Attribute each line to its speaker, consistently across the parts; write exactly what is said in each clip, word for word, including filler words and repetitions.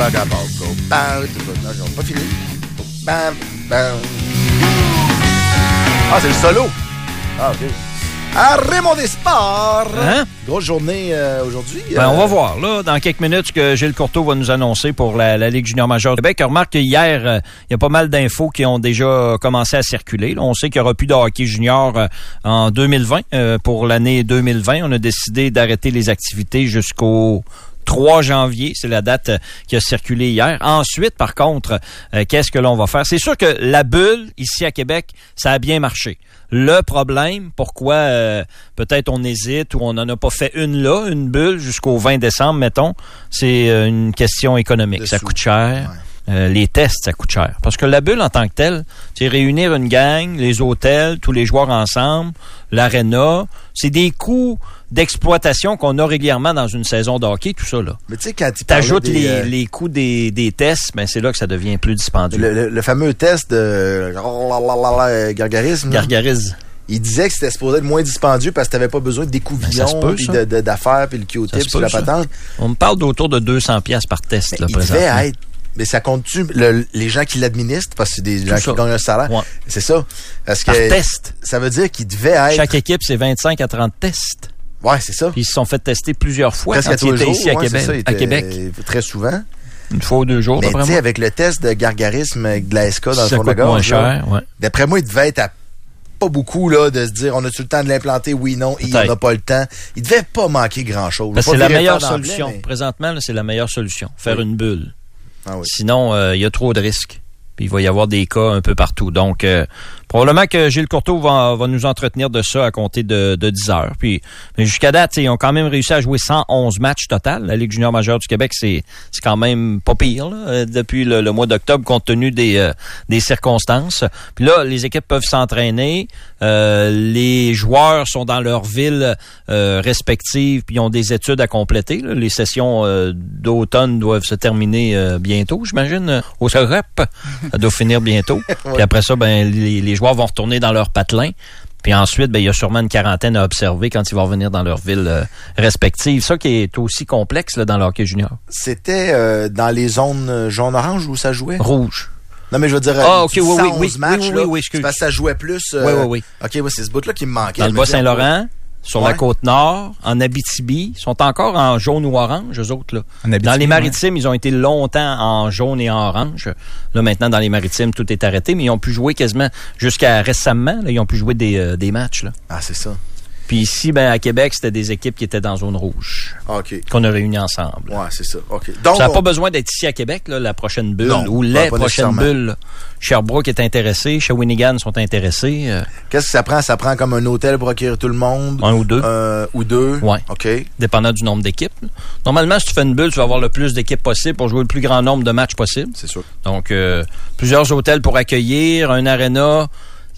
Speaker 1: Non, ils n'ont pas fini. Bam, bam. Ah, c'est le solo. Ah, OK. À Raymond des Sports.
Speaker 2: Hein?
Speaker 1: Grosse journée euh, aujourd'hui.
Speaker 2: Ben,
Speaker 1: euh...
Speaker 2: on va voir, là, dans quelques minutes, ce que Gilles Courteau va nous annoncer pour la, la Ligue junior majeure du Québec. Remarque qu'hier, il euh, y a pas mal d'infos qui ont déjà commencé à circuler. Là, on sait qu'il n'y aura plus de hockey junior euh, en deux mille vingt. Euh, pour l'année deux mille vingt, on a décidé d'arrêter les activités jusqu'au trois janvier, c'est la date qui a circulé hier. Ensuite, par contre, euh, qu'est-ce que l'on va faire? C'est sûr que la bulle, ici à Québec, ça a bien marché. Le problème, pourquoi euh, peut-être on hésite ou on n'en a pas fait une là, une bulle, jusqu'au vingt décembre, mettons, c'est euh, une question économique.
Speaker 1: De
Speaker 2: ça
Speaker 1: sous.
Speaker 2: coûte cher.
Speaker 1: Ouais.
Speaker 2: Euh, les tests, ça coûte cher. Parce que la bulle, en tant que telle, c'est réunir une gang, les hôtels, tous les joueurs ensemble, l'aréna. C'est des coûts d'exploitation qu'on a régulièrement dans une saison de hockey, tout ça, là.
Speaker 1: Mais tu sais, quand tu
Speaker 2: t'ajoutes les,
Speaker 1: euh...
Speaker 2: les coûts des, des tests, ben c'est là que ça devient plus dispendieux.
Speaker 1: Le, le, le fameux test de gargarisme.
Speaker 2: Gargarise.
Speaker 1: Il disait que c'était supposé être moins dispendieux parce que tu n'avais pas besoin d'écouvillons,
Speaker 2: ben,
Speaker 1: puis de, de, d'affaires, puis le Q-tip, puis la patente.
Speaker 2: On me parle d'autour de deux cents dollars par test,
Speaker 1: mais
Speaker 2: là,
Speaker 1: il
Speaker 2: présentement.
Speaker 1: devait être... Mais ça compte-tu le, les gens qui l'administrent, parce que c'est des
Speaker 2: Tout
Speaker 1: gens
Speaker 2: ça.
Speaker 1: qui gagnent un salaire?
Speaker 2: Ouais.
Speaker 1: C'est ça. Parce que
Speaker 2: par test.
Speaker 1: Ça veut dire qu'il devait être...
Speaker 2: Chaque équipe, c'est vingt-cinq à trente tests.
Speaker 1: Ouais, c'est ça.
Speaker 2: Puis ils se sont fait tester plusieurs fois
Speaker 1: Presque
Speaker 2: quand
Speaker 1: à tous
Speaker 2: ils
Speaker 1: les
Speaker 2: étaient
Speaker 1: jours,
Speaker 2: ici à,
Speaker 1: ouais,
Speaker 2: Québec,
Speaker 1: c'est ça, il
Speaker 2: à
Speaker 1: était,
Speaker 2: Québec.
Speaker 1: Très souvent.
Speaker 2: Une fois ou deux jours,
Speaker 1: mais
Speaker 2: d'après
Speaker 1: tu sais,
Speaker 2: moi.
Speaker 1: avec le test de gargarisme avec de la S K dans
Speaker 2: ça
Speaker 1: le fond de
Speaker 2: coûte
Speaker 1: la gorge,
Speaker 2: moins cher,
Speaker 1: là,
Speaker 2: ouais.
Speaker 1: d'après moi, il devait être à pas beaucoup là, de se dire on a-tu le temps de l'implanter? Oui, non. Il n'a pas le temps. Il devait pas manquer grand-chose.
Speaker 2: Ben, c'est la meilleure
Speaker 1: d'emblée,
Speaker 2: solution.
Speaker 1: mais...
Speaker 2: Présentement, là, c'est la meilleure solution. Faire
Speaker 1: oui.
Speaker 2: une bulle.
Speaker 1: Ah, oui.
Speaker 2: Sinon, il euh, y a trop de risques. Puis il va y avoir des cas un peu partout. Donc, euh, probablement que Gilles Courteau va, va nous entretenir de ça à compter de, de dix heures. Puis, mais jusqu'à date, ils ont quand même réussi à jouer cent onze matchs total. La Ligue junior majeure du Québec, c'est c'est quand même pas pire là, depuis le, le mois d'octobre, compte tenu des, euh, des circonstances. Puis là, les équipes peuvent s'entraîner. Euh, les joueurs sont dans leur ville euh, respective, puis ils ont des études à compléter. Là. Les sessions euh, d'automne doivent se terminer euh, bientôt, j'imagine, euh, au Cégep. Ça doit finir bientôt.
Speaker 1: Ouais.
Speaker 2: Puis après ça, ben les, les joueurs vont retourner dans leur patelin. Puis ensuite, ben il y a sûrement une quarantaine à observer quand ils vont revenir dans leur ville euh, respective. Ça qui est aussi complexe là, dans le hockey junior.
Speaker 1: C'était euh, dans les zones jaune-orange où ça jouait?
Speaker 2: Rouge.
Speaker 1: Non, mais je veux dire,
Speaker 2: ah, ok, oui, oui, oui,
Speaker 1: matchs,
Speaker 2: oui, oui,
Speaker 1: là,
Speaker 2: oui, excuse.
Speaker 1: c'est parce que ça jouait plus. Euh,
Speaker 2: oui, oui, oui.
Speaker 1: OK, ouais, c'est ce bout-là qui me manquait.
Speaker 2: Dans le Bas-Saint-Laurent, sur
Speaker 1: ouais.
Speaker 2: la Côte-Nord, en Abitibi, ils sont encore en jaune ou orange, eux autres. Là.
Speaker 3: Abitibi,
Speaker 2: dans les Maritimes,
Speaker 3: ouais.
Speaker 2: ils ont été longtemps en jaune et en orange. Là, maintenant, dans les Maritimes, tout est arrêté, mais ils ont pu jouer quasiment jusqu'à récemment. Là, ils ont pu jouer des, euh, des matchs. Là.
Speaker 1: Ah, c'est ça.
Speaker 2: Puis ici, ben à Québec, c'était des équipes qui étaient dans zone rouge.
Speaker 1: OK.
Speaker 2: Qu'on a réunies ensemble.
Speaker 1: Ouais, c'est ça. OK. Donc,
Speaker 2: ça n'a
Speaker 1: on...
Speaker 2: pas besoin d'être ici à Québec, là, la prochaine bulle,
Speaker 1: non,
Speaker 2: ou
Speaker 1: pas,
Speaker 2: les
Speaker 1: pas
Speaker 2: prochaines bulles. Là. Sherbrooke est intéressé, Shawinigan sont intéressés. Euh...
Speaker 1: Qu'est-ce que ça prend? Ça prend comme un hôtel pour accueillir tout le monde?
Speaker 2: Un ou deux.
Speaker 1: Euh, ou deux?
Speaker 2: Ouais.
Speaker 1: OK.
Speaker 2: Dépendant du nombre d'équipes. Normalement, si tu fais une bulle, tu vas avoir le plus d'équipes possible pour jouer le plus grand nombre de matchs possible.
Speaker 1: C'est sûr.
Speaker 2: Donc, euh, plusieurs hôtels pour accueillir, un aréna,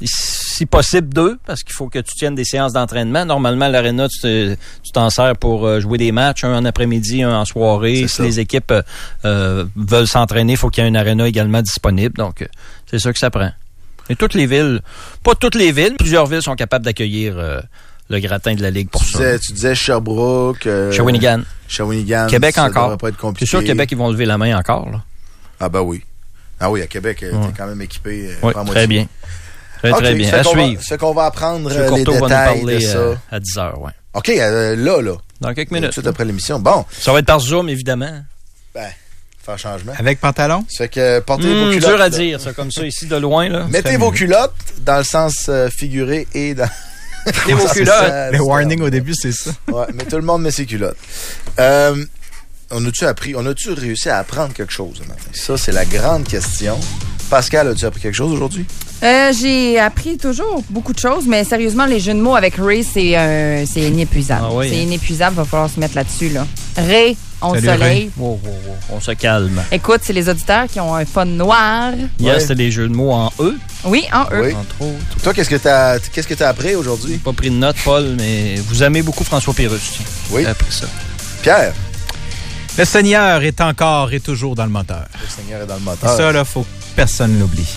Speaker 2: si possible deux, parce qu'il faut que tu tiennes des séances d'entraînement. Normalement, l'aréna, tu, te, tu t'en sers pour euh, jouer des matchs, un en après-midi, un en soirée.
Speaker 1: C'est
Speaker 2: si
Speaker 1: ça.
Speaker 2: les équipes euh, veulent s'entraîner, il faut qu'il y ait un aréna également disponible. Donc, euh, c'est ça que ça prend. Et toutes les villes, pas toutes les villes, plusieurs villes sont capables d'accueillir euh, le gratin de la Ligue pour
Speaker 1: tu
Speaker 2: ça.
Speaker 1: Disais, tu disais Sherbrooke. Euh,
Speaker 2: Shawinigan.
Speaker 1: Shawinigan.
Speaker 2: Québec
Speaker 1: ça
Speaker 2: encore.
Speaker 1: devrait pas être compliqué.
Speaker 2: C'est sûr, Québec, ils vont lever la main encore. Là.
Speaker 1: Ah ben oui. Ah oui, à Québec,
Speaker 2: Ouais.
Speaker 1: t'es quand même équipé.
Speaker 2: Oui, très bien. Très,
Speaker 1: okay,
Speaker 2: très bien.
Speaker 1: À
Speaker 2: suivre.
Speaker 1: C'est qu'on va apprendre
Speaker 2: M.
Speaker 1: euh, les
Speaker 2: Courteau va nous
Speaker 1: détails
Speaker 2: parler
Speaker 1: de ça.
Speaker 2: euh, à dix heures, ouais.
Speaker 1: OK, euh, là, là.
Speaker 2: Dans quelques
Speaker 1: Tout
Speaker 2: minutes.
Speaker 1: de suite après l'émission. Bon.
Speaker 2: Ça va être par Zoom, évidemment.
Speaker 1: Ben, faire changement.
Speaker 3: Avec pantalon?
Speaker 1: Ça fait que portez
Speaker 2: Mmh,
Speaker 1: vos culottes.
Speaker 2: dur à
Speaker 1: là.
Speaker 2: dire, ça, comme ça, ici, de loin. Là.
Speaker 1: Mettez vos culottes dans le sens euh, figuré et dans...
Speaker 2: Mettez vos culottes.
Speaker 1: Ça,
Speaker 3: Le
Speaker 1: ça,
Speaker 3: warning au début, c'est ça.
Speaker 1: Ouais, mais tout le monde met ses culottes. Euh, on a-tu appris, on a-tu réussi à apprendre quelque chose? Matin? Ça, c'est la grande question. Pascal, as-tu appris quelque chose aujourd'hui?
Speaker 4: Euh, j'ai appris toujours beaucoup de choses, mais sérieusement, les jeux de mots avec Ray, c'est euh, c'est inépuisable.
Speaker 2: Ah oui,
Speaker 4: c'est
Speaker 2: hein?
Speaker 4: inépuisable, va falloir se mettre là-dessus. Là. Ray, on
Speaker 3: Salut,
Speaker 4: soleil.
Speaker 3: Ray.
Speaker 2: Wow, wow, wow. On se calme.
Speaker 4: Écoute, c'est les auditeurs qui ont un fun noir.
Speaker 2: Hier,
Speaker 1: Ouais.
Speaker 2: c'était des jeux de mots en E,
Speaker 4: Oui, en eux.
Speaker 1: Oui.
Speaker 2: entre autres.
Speaker 1: Toi, qu'est-ce que t'as, qu'est-ce que t'as appris aujourd'hui?
Speaker 2: Pas pris de notes, Paul, mais vous aimez beaucoup François Pérusse. tiens.
Speaker 1: Oui.
Speaker 2: J'ai appris ça.
Speaker 1: Pierre.
Speaker 3: Le Seigneur est encore et toujours dans le moteur.
Speaker 1: Le Seigneur est dans le
Speaker 3: Et
Speaker 1: moteur.
Speaker 3: ça, là, faut que personne l'oublie.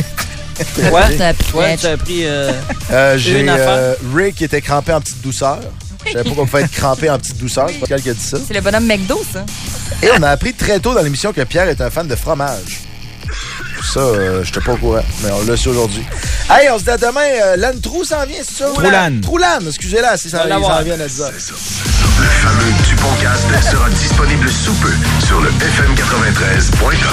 Speaker 2: Toi,
Speaker 4: T'as appris
Speaker 2: toi,
Speaker 4: quelque
Speaker 2: tu as appris... Euh,
Speaker 1: Euh, j'ai
Speaker 2: Une affaire.
Speaker 1: euh, Rick qui était crampé en petite douceur. Je savais pas qu'on pouvait être crampé en petite douceur. C'est pas quelqu'un qui a dit ça.
Speaker 4: C'est le bonhomme McDo, ça.
Speaker 1: Et on a appris très tôt dans l'émission que Pierre est un fan de fromage. Ça, euh, je n'étais pas au courant, mais on l'a su aujourd'hui. Hey, on se dit à demain. Euh, L'Anne Trou s'en vient, c'est ça?
Speaker 3: Troulan.
Speaker 1: Troulan, excusez-la, si ça s'en vient à dix heures.
Speaker 5: Le fameux Dupont Cast sera disponible sous peu sur le F M quatre-vingt-treize point com.